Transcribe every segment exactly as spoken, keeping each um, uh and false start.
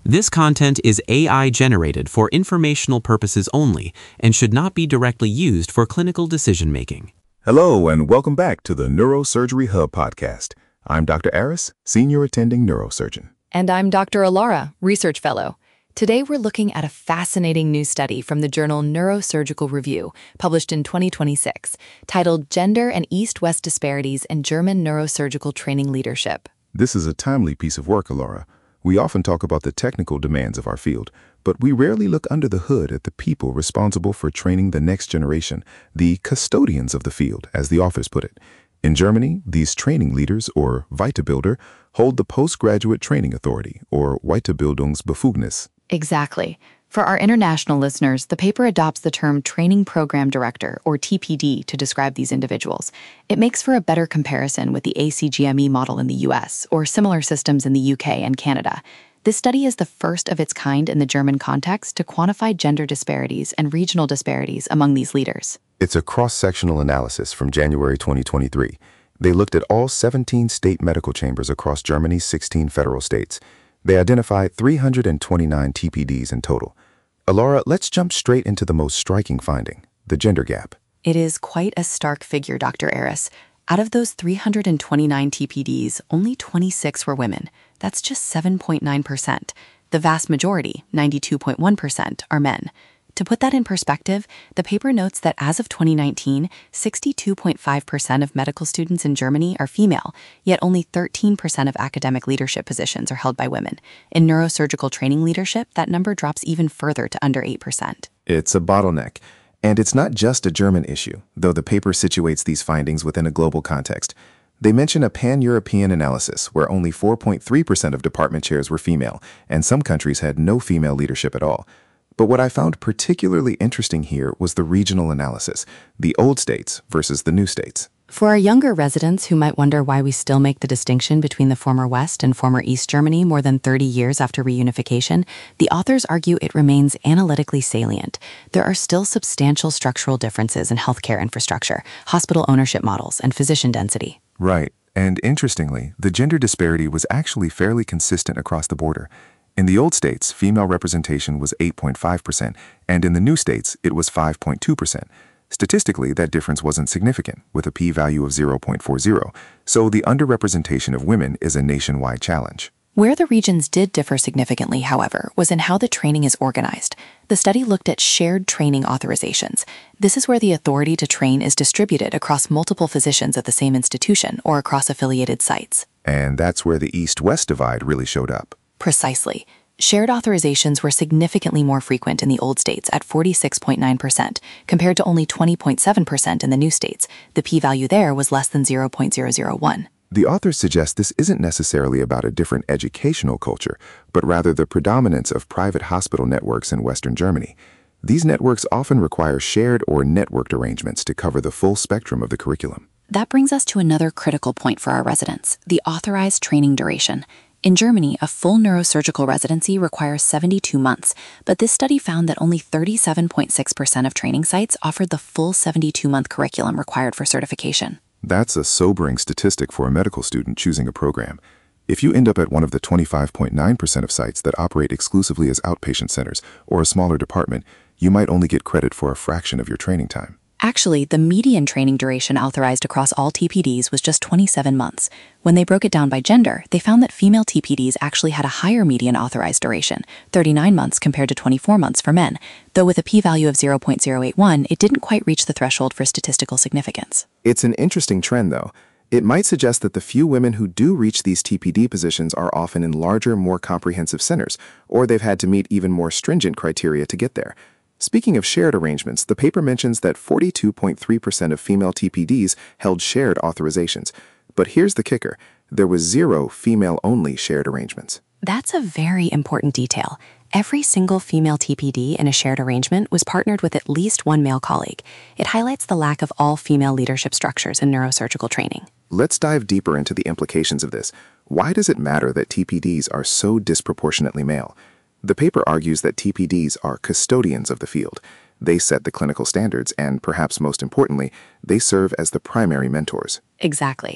This content is A I generated for informational purposes only and should not be directly used for clinical decision-making. Hello, and welcome back to the Neurosurgery Hub podcast. I'm Doctor Aris, Senior Attending Neurosurgeon. And I'm Doctor Alara, Research Fellow. Today we're looking at a fascinating new study from the journal Neurosurgical Review, published in twenty twenty-six, titled Gender and East-West Disparities in German Neurosurgical Training Leadership. This is a timely piece of work, Alara. We often talk about the technical demands of our field, but we rarely look under the hood at the people responsible for training the next generation, the custodians of the field, as the authors put it. In Germany, these training leaders, or Weitebilder, hold the Postgraduate Training Authority, or Weiterbildungsbefugnis. Exactly. For our international listeners, the paper adopts the term Training Program Director, or T P D, to describe these individuals. It makes for a better comparison with the A C G M E model in the U S, or similar systems in the U K and Canada. This study is the first of its kind in the German context to quantify gender disparities and regional disparities among these leaders. It's a cross-sectional analysis from January twenty twenty-three. They looked at all seventeen state medical chambers across Germany's sixteen federal states. They identified three hundred twenty-nine T P Ds in total. Alara, let's jump straight into the most striking finding, the gender gap. It is quite a stark figure, Doctor Aris. Out of those three hundred twenty-nine T P Ds, only twenty-six were women. That's just seven point nine percent. The vast majority, ninety-two point one percent, are men. To put that in perspective, the paper notes that as of twenty nineteen, sixty-two point five percent of medical students in Germany are female, yet only thirteen percent of academic leadership positions are held by women. In neurosurgical training leadership, that number drops even further to under eight percent. It's a bottleneck. And it's not just a German issue, though the paper situates these findings within a global context. They mention a pan-European analysis where only four point three percent of department chairs were female, and some countries had no female leadership at all. But what I found particularly interesting here was the regional analysis, the old states versus the new states. For our younger residents who might wonder why we still make the distinction between the former West and former East Germany more than thirty years after reunification, the authors argue it remains analytically salient. There are still substantial structural differences in healthcare infrastructure, hospital ownership models, and physician density. Right. And interestingly, the gender disparity was actually fairly consistent across the border. In the old states, female representation was eight point five percent, and in the new states, it was five point two percent. Statistically, that difference wasn't significant, with a p-value of zero point four zero, so the underrepresentation of women is a nationwide challenge. Where the regions did differ significantly, however, was in how the training is organized. The study looked at shared training authorizations. This is where the authority to train is distributed across multiple physicians at the same institution or across affiliated sites. And that's where the East-West divide really showed up. Precisely. Shared authorizations were significantly more frequent in the old states at forty-six point nine percent, compared to only twenty point seven percent in the new states. The p-value there was less than zero point zero zero one. The authors suggest this isn't necessarily about a different educational culture, but rather the predominance of private hospital networks in Western Germany. These networks often require shared or networked arrangements to cover the full spectrum of the curriculum. That brings us to another critical point for our residents, the authorized training duration. In Germany, a full neurosurgical residency requires seventy-two months, but this study found that only thirty-seven point six percent of training sites offered the full seventy-two month curriculum required for certification. That's a sobering statistic for a medical student choosing a program. If you end up at one of the twenty-five point nine percent of sites that operate exclusively as outpatient centers or a smaller department, you might only get credit for a fraction of your training time. Actually, the median training duration authorized across all T P Ds was just twenty-seven months. When they broke it down by gender, they found that female T P Ds actually had a higher median authorized duration, thirty-nine months compared to twenty-four months for men, though with a p-value of zero point zero eight one, it didn't quite reach the threshold for statistical significance. It's an interesting trend, though. It might suggest that the few women who do reach these T P D positions are often in larger, more comprehensive centers, or they've had to meet even more stringent criteria to get there. Speaking of shared arrangements, the paper mentions that forty-two point three percent of female T P Ds held shared authorizations. But here's the kicker. There was zero female-only shared arrangements. That's a very important detail. Every single female T P D in a shared arrangement was partnered with at least one male colleague. It highlights the lack of all-female leadership structures in neurosurgical training. Let's dive deeper into the implications of this. Why does it matter that T P Ds are so disproportionately male? The paper argues that T P Ds are custodians of the field. They set the clinical standards and, perhaps most importantly, they serve as the primary mentors. Exactly.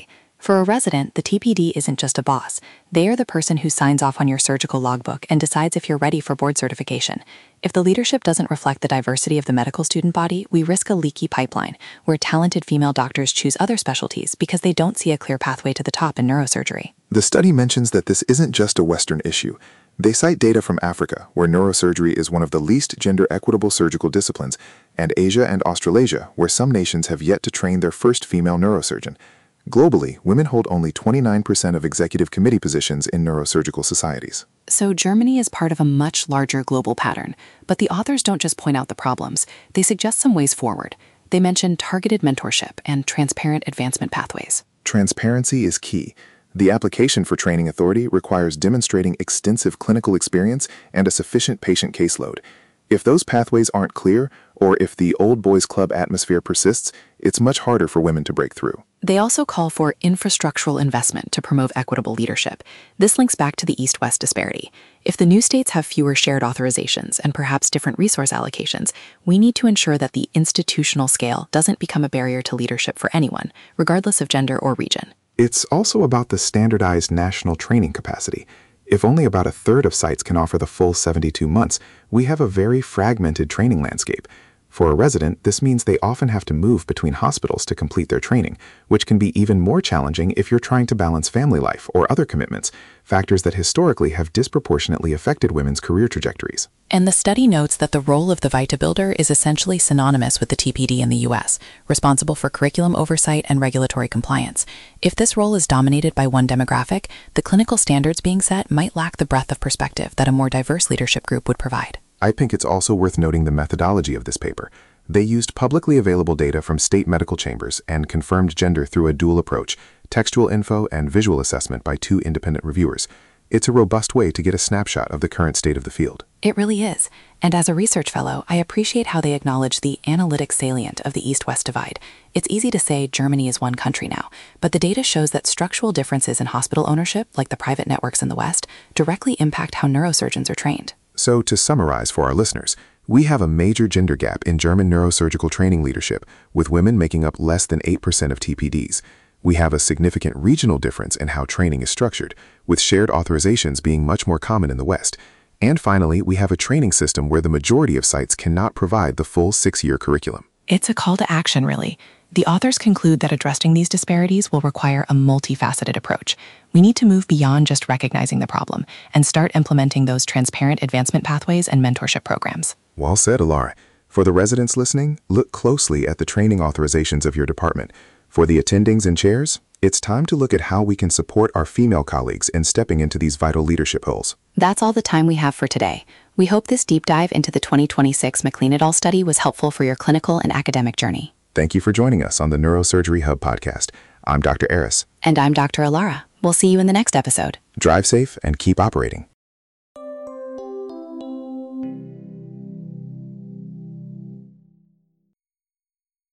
For a resident, the T P D isn't just a boss. They are the person who signs off on your surgical logbook and decides if you're ready for board certification. If the leadership doesn't reflect the diversity of the medical student body, we risk a leaky pipeline, where talented female doctors choose other specialties because they don't see a clear pathway to the top in neurosurgery. The study mentions that this isn't just a Western issue. They cite data from Africa, where neurosurgery is one of the least gender-equitable surgical disciplines, and Asia and Australasia, where some nations have yet to train their first female neurosurgeon. Globally, women hold only twenty-nine percent of executive committee positions in neurosurgical societies. So Germany is part of a much larger global pattern, but the authors don't just point out the problems. They suggest some ways forward. They mention targeted mentorship and transparent advancement pathways. Transparency is key. The application for training authority requires demonstrating extensive clinical experience and a sufficient patient caseload. If those pathways aren't clear, or if the old boys club atmosphere persists, it's much harder for women to break through. They also call for infrastructural investment to promote equitable leadership. This links back to the East-West disparity. If the new states have fewer shared authorizations and perhaps different resource allocations, we need to ensure that the institutional scale doesn't become a barrier to leadership for anyone, regardless of gender or region. It's also about the standardized national training capacity. If only about a third of sites can offer the full seventy-two months, we have a very fragmented training landscape. For a resident, this means they often have to move between hospitals to complete their training, which can be even more challenging if you're trying to balance family life or other commitments, factors that historically have disproportionately affected women's career trajectories. And the study notes that the role of the Vita Builder is essentially synonymous with the T P D in the U S, responsible for curriculum oversight and regulatory compliance. If this role is dominated by one demographic, the clinical standards being set might lack the breadth of perspective that a more diverse leadership group would provide. I think it's also worth noting the methodology of this paper. They used publicly available data from state medical chambers and confirmed gender through a dual approach, textual info and visual assessment by two independent reviewers. It's a robust way to get a snapshot of the current state of the field. It really is. And as a research fellow, I appreciate how they acknowledge the analytic salient of the East-West divide. It's easy to say Germany is one country now, but the data shows that structural differences in hospital ownership, like the private networks in the West, directly impact how neurosurgeons are trained. So, to summarize for our listeners, we have a major gender gap in German neurosurgical training leadership, with women making up less than eight percent of T P Ds. We have a significant regional difference in how training is structured, with shared authorizations being much more common in the West. And finally, we have a training system where the majority of sites cannot provide the full six-year curriculum. It's a call to action, really. The authors conclude that addressing these disparities will require a multifaceted approach. We need to move beyond just recognizing the problem and start implementing those transparent advancement pathways and mentorship programs. Well said, Alara. For the residents listening, look closely at the training authorizations of your department. For the attendings and chairs, it's time to look at how we can support our female colleagues in stepping into these vital leadership roles. That's all the time we have for today. We hope this deep dive into the twenty twenty-six McLean et al. Study was helpful for your clinical and academic journey. Thank you for joining us on the Neurosurgery Hub podcast. I'm Doctor Aris. And I'm Doctor Alara. We'll see you in the next episode. Drive safe and keep operating.